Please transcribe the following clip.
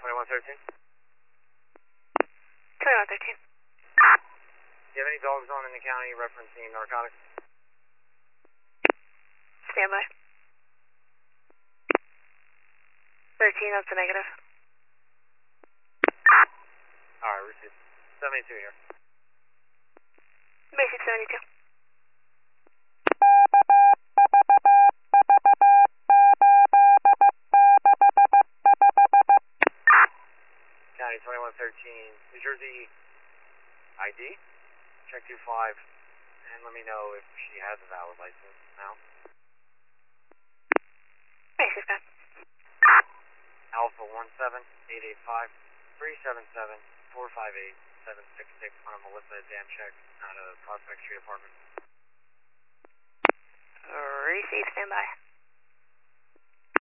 2113. 2113. Do you have any dogs on in the county referencing narcotics? Standby. 13, that's a negative. Alright, received. 72 here. Basic 72. County 2113, New Jersey ID? Check 25, and let me know if she has a valid license now. Basic 10. Alpha 17885 377 458 766 on a Melissa Damchek out of Prospect Street Apartment.